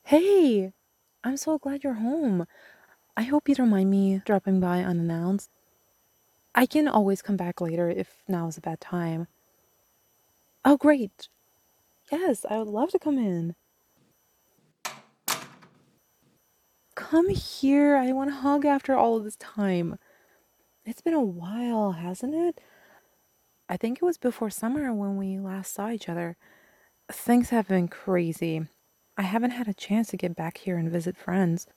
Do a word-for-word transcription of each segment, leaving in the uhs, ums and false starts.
Hey, I'm so glad you're home. I hope you don't mind me dropping by unannounced. I can always come back later if now is a bad time. Oh, great. Yes, I would love to come in. Come here. I want to hug after all of this time. It's been a while, hasn't it? I think it was before summer when we last saw each other. Things have been crazy. I haven't had a chance to get back here and visit friends.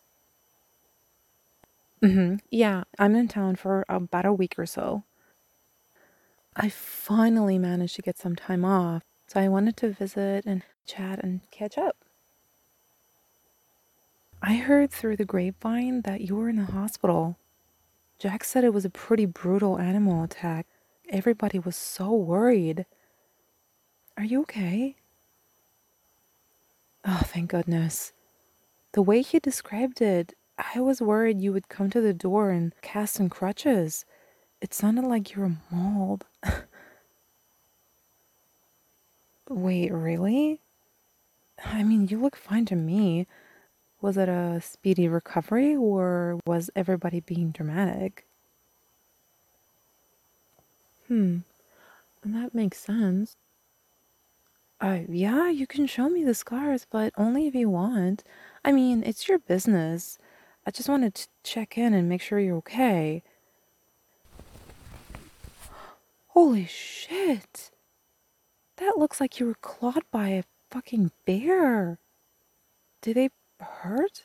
Mm-hmm. Yeah, I'm in town for about a week or so. I finally managed to get some time off, so I wanted to visit and chat and catch up. I heard through the grapevine that you were in the hospital. Jack said it was a pretty brutal animal attack. Everybody was so worried. Are you okay? Oh, thank goodness. The way he described it, I was worried you would come to the door and cast in crutches. It sounded like you were mauled. Wait, really? I mean, you look fine to me. Was it a speedy recovery or was everybody being dramatic? Hmm, that makes sense. Uh, yeah, you can show me the scars, but only if you want. I mean, it's your business. I just wanted to check in and make sure you're okay. Holy shit! That looks like you were clawed by a fucking bear. Did they hurt?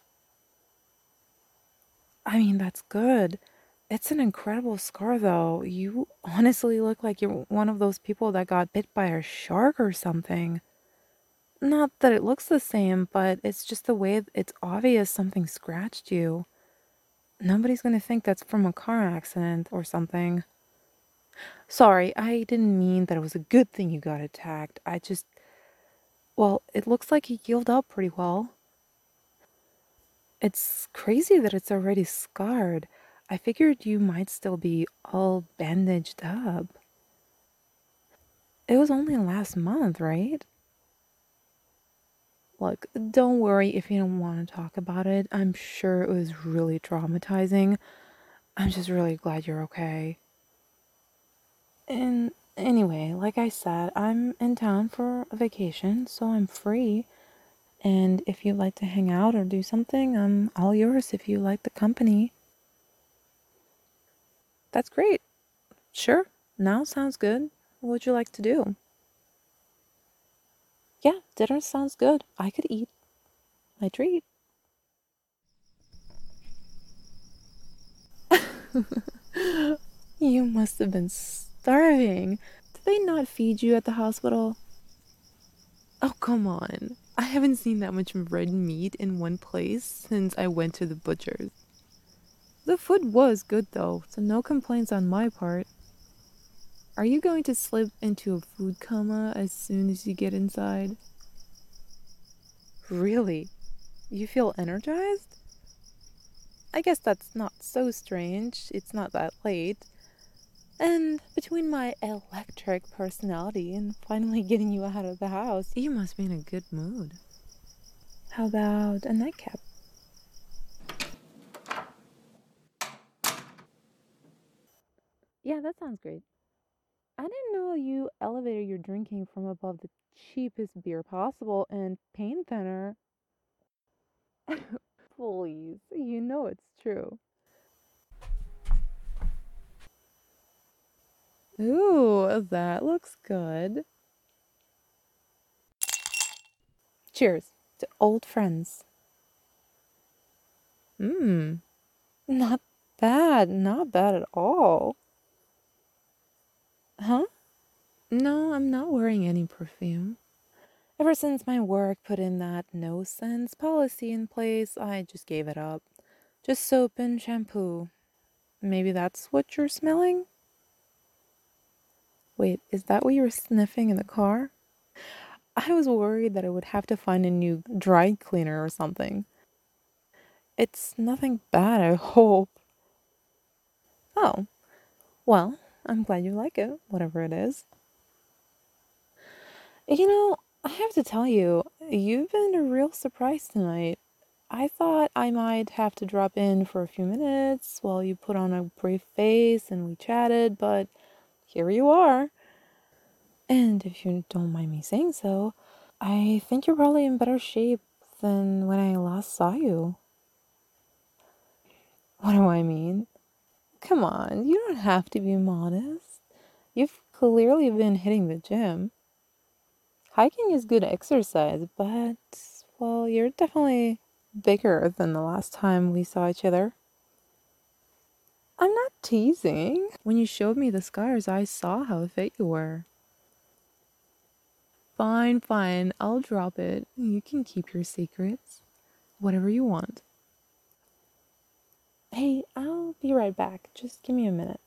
I mean, that's good. It's an incredible scar, though. You honestly look like you're one of those people that got bit by a shark or something. Not that it looks the same, but it's just the way it's obvious something scratched you. Nobody's gonna think that's from a car accident or something. Sorry, I didn't mean that it was a good thing you got attacked. I just, well, it looks like you healed up pretty well. It's crazy that it's already scarred. I figured you might still be all bandaged up. It was only last month, right? Look, don't worry if you don't want to talk about it. I'm sure it was really traumatizing. I'm just really glad you're okay. And anyway, like I said, I'm in town for a vacation, so I'm free. And if you'd like to hang out or do something, I'm all yours if you like the company. That's great. Sure. Now sounds good. What would you like to do? Yeah, dinner sounds good. I could eat my treat. You must have been starving. Did they not feed you at the hospital? Oh, come on. I haven't seen that much red meat in one place since I went to the butcher's. The food was good though, so no complaints on my part. Are you going to slip into a food coma as soon as you get inside? Really? You feel energized? I guess that's not so strange. It's not that late. And between my electric personality and finally getting you out of the house, you must be in a good mood. How about a nightcap? Yeah, that sounds great. I didn't know you elevated your drinking from above the cheapest beer possible and pain thinner. Please, you know it's true. Ooh, that looks good. Cheers to old friends. Mmm, not bad, not bad at all. Huh? No, I'm not wearing any perfume. Ever since my work put in that no sense policy in place, I just gave it up. Just soap and shampoo. Maybe that's what you're smelling? Wait, is that what you were sniffing in the car? I was worried that I would have to find a new dry cleaner or something. It's nothing bad, I hope. Oh, well, I'm glad you like it, whatever it is. You know, have to tell you, you've been a real surprise tonight. I thought I might have to drop in for a few minutes while you put on a brave face and we chatted, but here you are. And if you don't mind me saying so, I think you're probably in better shape than when I last saw you. What do I mean? Come on, you don't have to be modest. You've clearly been hitting the gym. Hiking is good exercise, but, well, you're definitely bigger than the last time we saw each other. I'm not teasing. When you showed me the scars, I saw how fit you were. Fine, fine, I'll drop it. You can keep your secrets. Whatever you want. Hey, I'll be right back. Just give me a minute.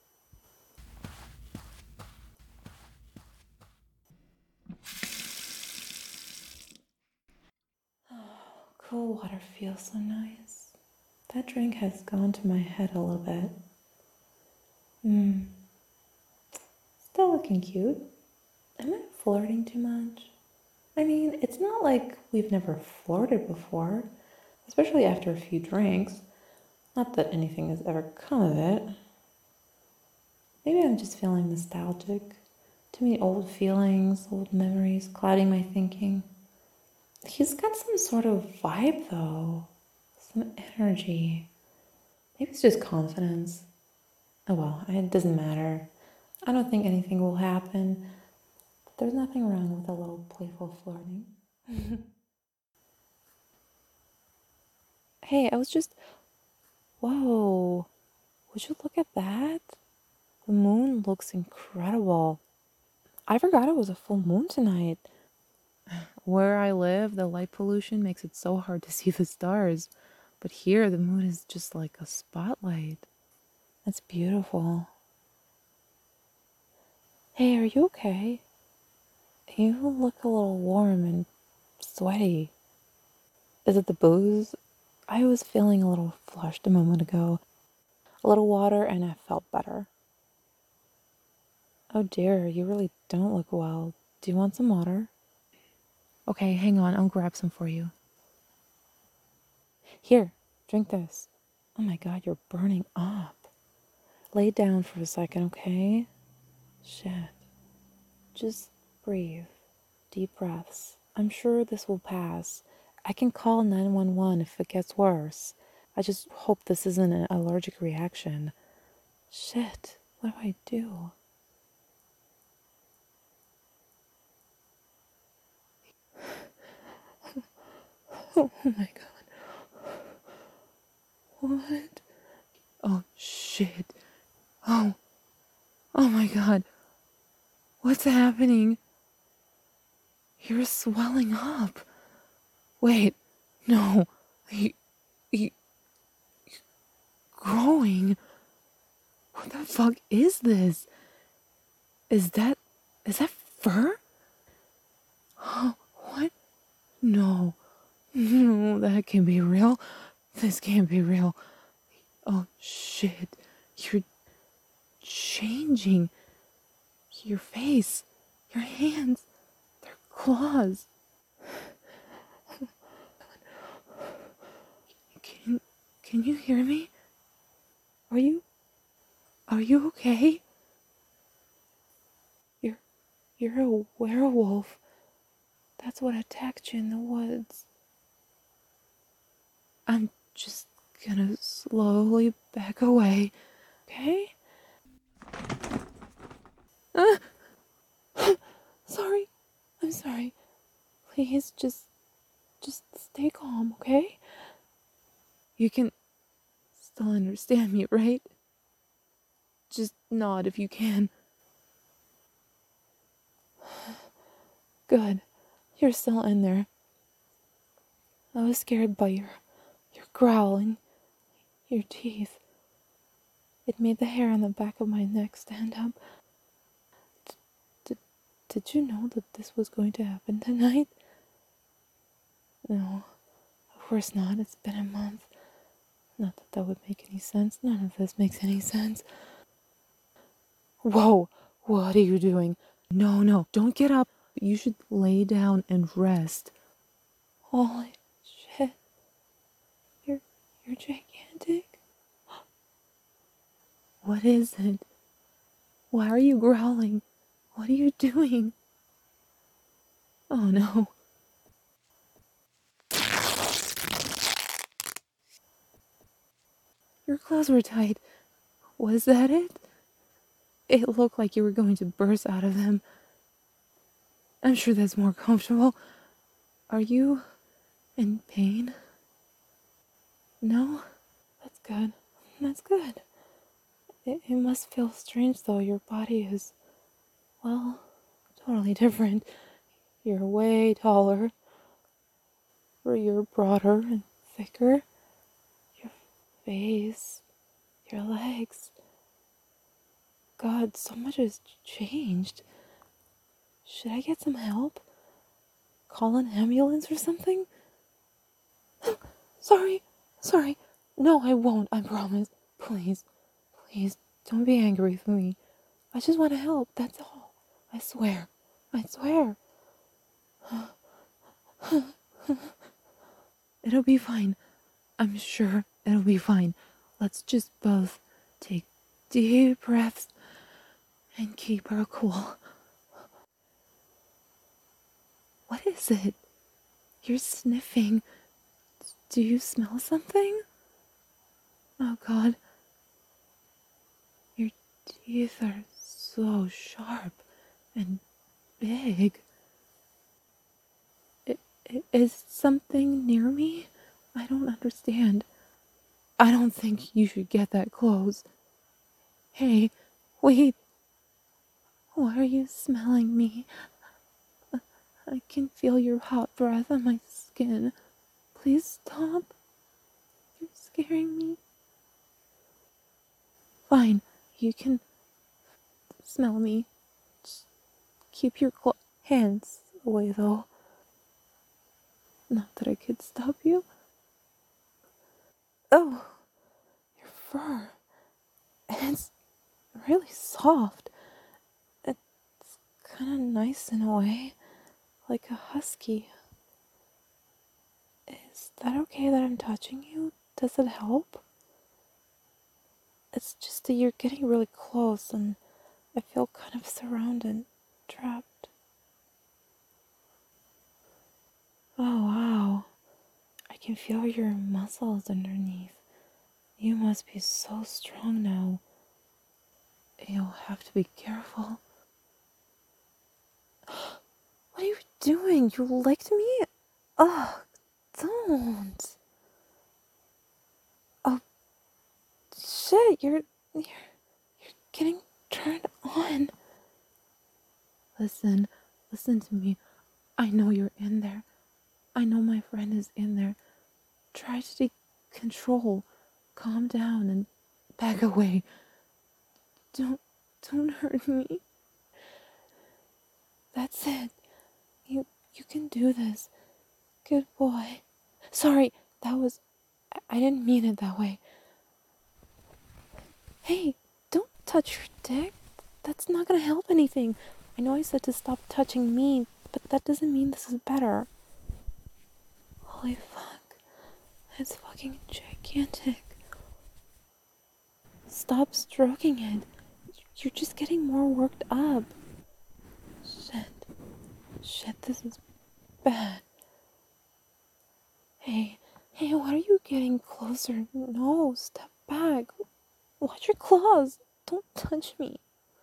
Cool water feels so nice. That drink has gone to my head a little bit. Hmm. Still looking cute. Am I flirting too much? I mean, it's not like we've never flirted before, especially after a few drinks. Not that anything has ever come of it. Maybe I'm just feeling nostalgic. Too many old feelings, old memories clouding my thinking. He's got some sort of vibe, though. Some energy. Maybe it's just confidence. Oh well, it doesn't matter. I don't think anything will happen. But there's nothing wrong with a little playful flirting. Hey, I was just... Whoa. Would you look at that? The moon looks incredible. I forgot it was a full moon tonight. Where I live, the light pollution makes it so hard to see the stars. But here, the moon is just like a spotlight. That's beautiful. Hey, are you okay? You look a little warm and sweaty. Is it the booze? I was feeling a little flushed a moment ago. A little water and I felt better. Oh dear, you really don't look well. Do you want some water? Okay, hang on, I'll grab some for you. Here, drink this. Oh my god, you're burning up. Lay down for a second, okay? Shit. Just breathe. Deep breaths. I'm sure this will pass. I can call nine one one if it gets worse. I just hope this isn't an allergic reaction. Shit, what do I do? Oh my god. What? Oh shit. Oh. Oh my god. What's happening? You're swelling up. Wait. No. You, you, you're growing. What the fuck is this? Is that... Is that fur? Oh, what? No. No, that can't be real. This can't be real. Oh shit. You're changing. Your face, your hands, they're claws. Can can you hear me? Are you are you okay? You're you're a werewolf. That's what attacked you in the woods. I'm just gonna slowly back away, okay? Uh, sorry. I'm sorry. Please just just stay calm, okay? You can still understand me, right? Just nod if you can. Good. You're still in there. I was scared by your your growling, your teeth. It made the hair on the back of my neck stand up. D- did, did you know that this was going to happen tonight? No, of course not. It's been a month. Not that that would make any sense. None of this makes any sense. Whoa! What are you doing? No, no, don't get up. You should lay down and rest. Holy shit. You're, you're gigantic. What is it? Why are you growling? What are you doing? Oh no. Your clothes were tight. Was that it? It looked like you were going to burst out of them. I'm sure that's more comfortable. Are you in pain? No? That's good. That's good. It, it must feel strange though. Your body is, well, totally different. You're way taller. Or you're broader and thicker. Your face, your legs. God, so much has changed. Should I get some help? Call an ambulance or something? Sorry, sorry. No, I won't, I promise. Please, please, don't be angry with me. I just want to help, that's all. I swear, I swear. It'll be fine. I'm sure it'll be fine. Let's just both take deep breaths and keep her cool. What is it? You're sniffing. Do you smell something? Oh God. Your teeth are so sharp and big. I- I- Is something near me? I don't understand. I don't think you should get that close. Hey, wait. Why are you smelling me? I can feel your hot breath on my skin. Please stop. You're scaring me. Fine, you can smell me. Just keep your clo- hands away, though. Not that I could stop you. Oh, your fur. It's really soft. It's kind of nice in a way, like a husky. Is that okay that I'm touching you? Does it help? It's just that you're getting really close and I feel kind of surrounded, trapped. Oh wow, I can feel your muscles underneath. You must be so strong now. You'll have to be careful. What are you doing? You licked me? Ugh, don't. Oh, shit, you're, you're, you're getting turned on. Listen, listen to me. I know you're in there. I know my friend is in there. Try to take control. Calm down and back away. Don't, don't hurt me. That's it. You, you can do this. Good boy. Sorry, that was, I, I didn't mean it that way. Hey, don't touch your dick. That's not gonna help anything. I know I said to stop touching me, but that doesn't mean this is better. Holy fuck. It's fucking gigantic. Stop stroking it. You're just getting more worked up. Shit. Shit, this is bad. Hey, hey, why are you getting closer? No, step back. Watch your claws. Don't touch me.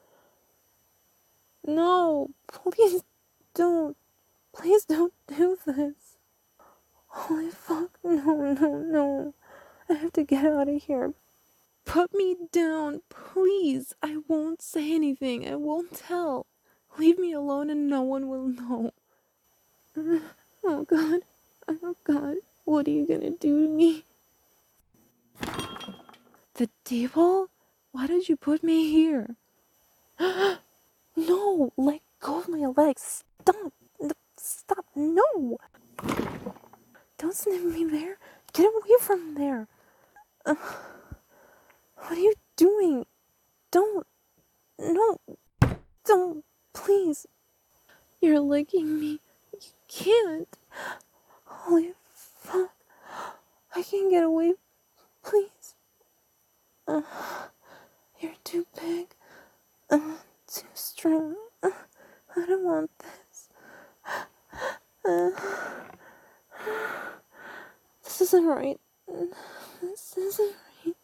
No, please don't. Please don't do this. Holy fuck, no, no, no. I have to get out of here. Put me down, please. I won't say anything. I won't tell. Leave me alone and no one will know. Oh God. Oh God. What are you gonna do to me? The table? Why did you put me here? No, let go of my legs. Stop. No, stop. No. Don't sniff me there. Get away from there. Uh, what are you doing? Don't. No. Don't. Please. You're licking me. You can't. Holy fuck. I can't get away. Please. Uh, you're too big. Uh, too strong. Uh, I don't want this. Uh, this isn't right. This isn't right.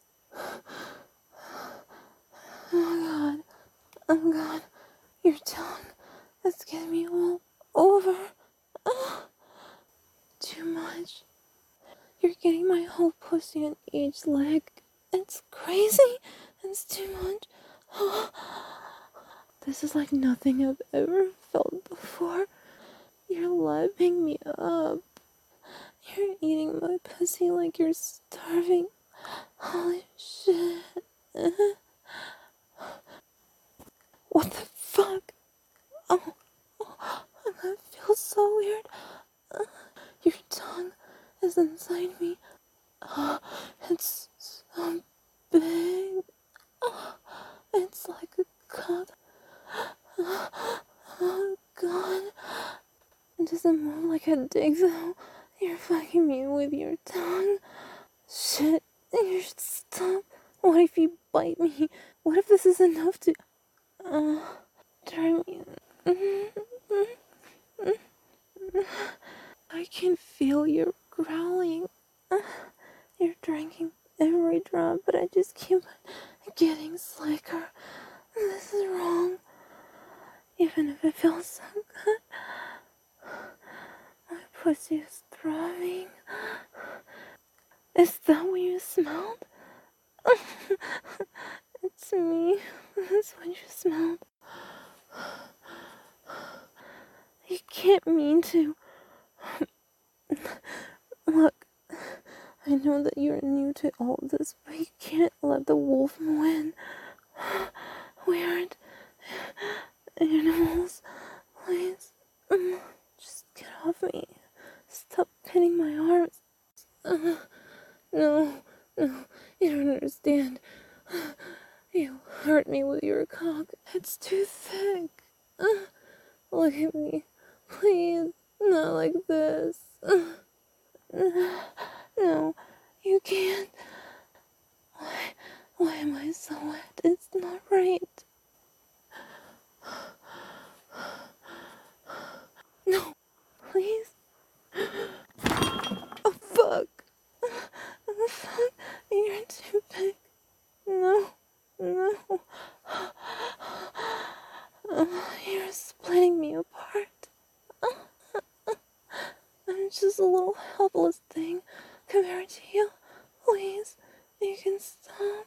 Oh my god. Oh god. Your tongue is getting me all over. Uh, too much. You're getting my whole pussy on each leg. It's crazy. It's too much. Oh, this is like nothing I've ever felt before. You're lapping me up. You're eating my pussy like you're starving. Holy shit. What the fuck? Oh, oh that feels so weird. Your tongue is inside me. Oh, it's so big. Oh, it's like a cock. Oh god. Does it move like a dick though? You're fucking me with your tongue. Shit, you should stop. What if you bite me? What if this is enough to... Uh, try me. I can feel you growling. Uh, you're drinking every drop, but I just keep getting slicker. This is wrong. Even if it feels so good. My pussy is throbbing. Is that what you smelled? It's me. That's what you smelled. You can't mean to. Look, I know that you're new to all this, but you can't let the wolf win. We aren't animals. Please, just get off me. Stop pinning my arms. Uh, no, no, you don't understand. You hurt me with your cock. It's too thick. Uh, look at me. Please, not like this. Uh, no, you can't. Why, why am I so wet? It's not right. No, please. Oh, fuck. Oh, fuck. You're too big. No, no. Oh, you're splitting me apart. I'm just a little helpless thing compared to you. Please, you can stop.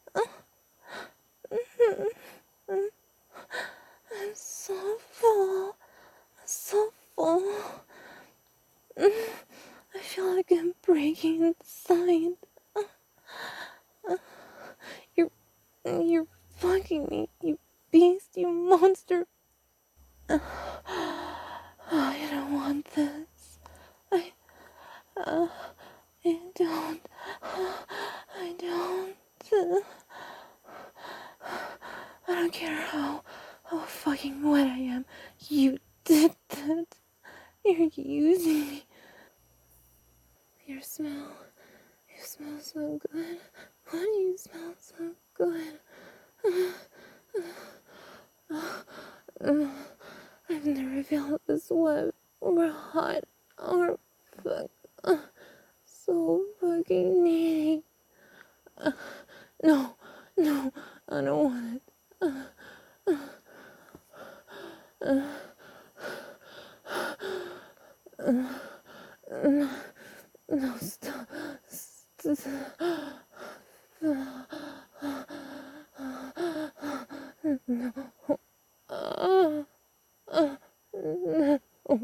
I'm so full. So full. I feel like I'm breaking inside. You're, you're fucking me, you beast, you monster. Oh, I don't want this. I, uh, I don't. I don't. I don't care how, how fucking wet I am. You did that. You're using me. Your smell. You smell so good. Why do you smell so good? I've never felt this wet or hot or fuck. So fucking needy. No, no, I don't want it. No, no, stop. Stop. No. Uh, uh, no.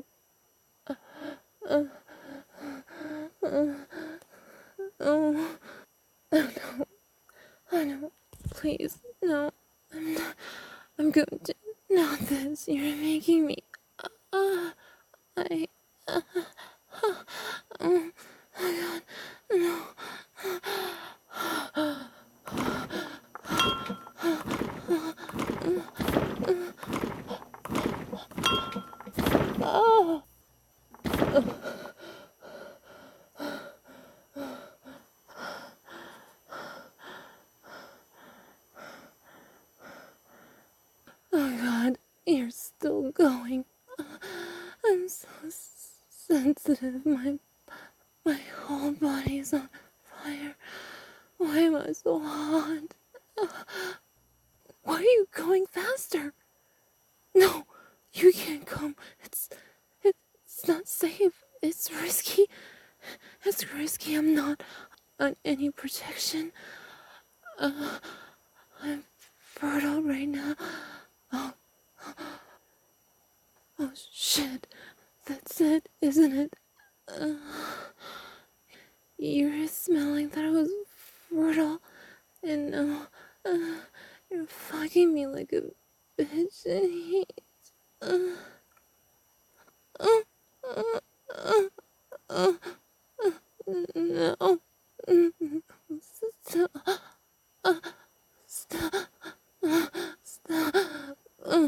Uh, uh, oh. Oh no. Oh no. Please. No. I'm not. I'm going to. Not this. You're making me. Uh, I. Uh, uh, oh my god. No. still going. I'm so s- sensitive. My my whole body's on fire. Why am I so hot? Why are you going faster? No, you can't come. It's it's not safe. It's risky. It's risky. I'm not on any protection. Uh, I'm fertile right now. Oh, oh shit. That's it, isn't it? Uh, you're smelling that I was fertile, and now uh, you're fucking me like a bitch, and he. Uh, uh, uh, uh, uh, no. Stop. Uh, stop. Uh, stop. Uh,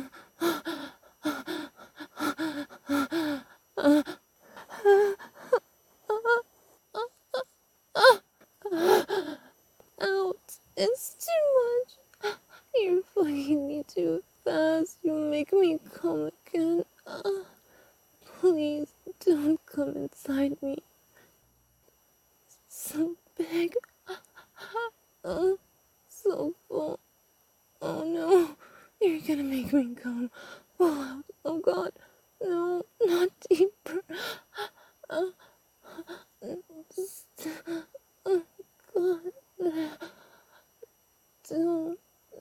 out. It's too much. You're fucking me too fast. You make me come again. Uh, please don't come inside me. So big. Uh, so full. Oh no. You're gonna make me come. Pull out. Oh god. No, not deeper. Uh, just, oh god. Don't.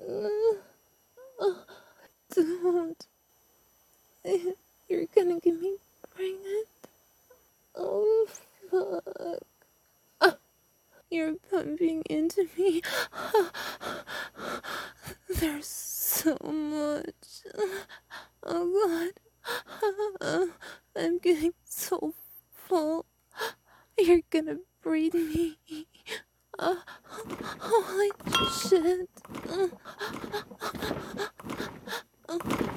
Don't. You're gonna get me pregnant. Oh fuck. Ah, you're pumping into me. There's so much. Oh god. I'm getting so full. You're gonna breed me. Uh, holy shit. Uh, uh,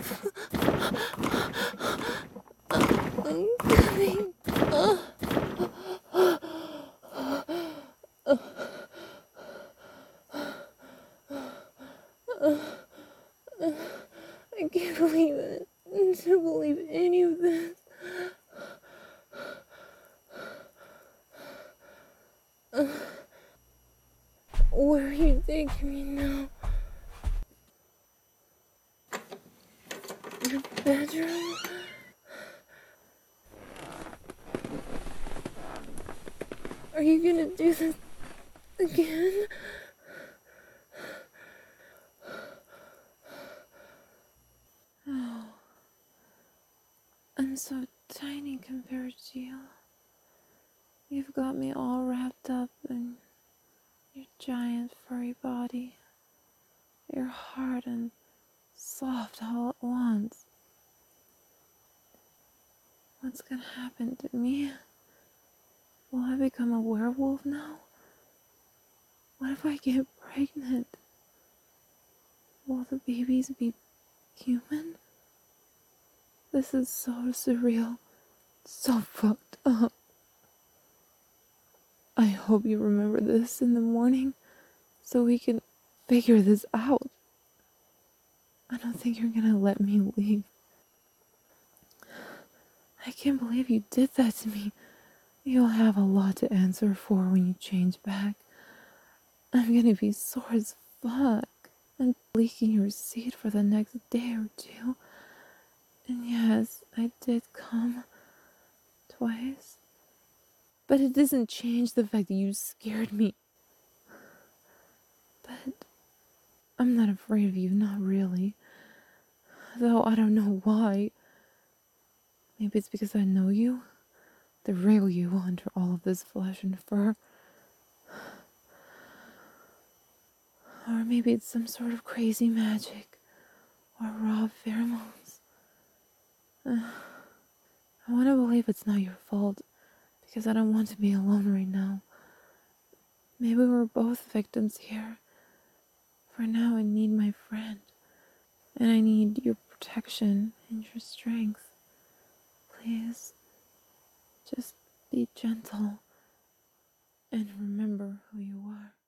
I'm coming. Uh, I can't believe it. I can't believe any of this. Uh, where are you taking me now? Your bedroom? Are you gonna do this again? Oh, I'm so tiny compared to you. You've got me all wrapped up in your giant furry body. You're hard and soft all at once. What's gonna happen to me? Will I become a werewolf now? What if I get pregnant? Will the babies be human? This is so surreal, so fucked up. I hope you remember this in the morning so we can figure this out. I don't think you're gonna let me leave. I can't believe you did that to me. You'll have a lot to answer for when you change back. I'm gonna be sore as fuck and leaking your seed for the next day or two. And yes, I did come twice. But it doesn't change the fact that you scared me. But I'm not afraid of you, not really. Though I don't know why. Maybe it's because I know you. The real you under all of this flesh and fur. Or maybe it's some sort of crazy magic. Or raw pheromones. Uh, I want to believe it's not your fault. Because I don't want to be alone right now. Maybe we're both victims here. For now, I need my friend. And I need your protection and your strength. Please, just be gentle and remember who you are.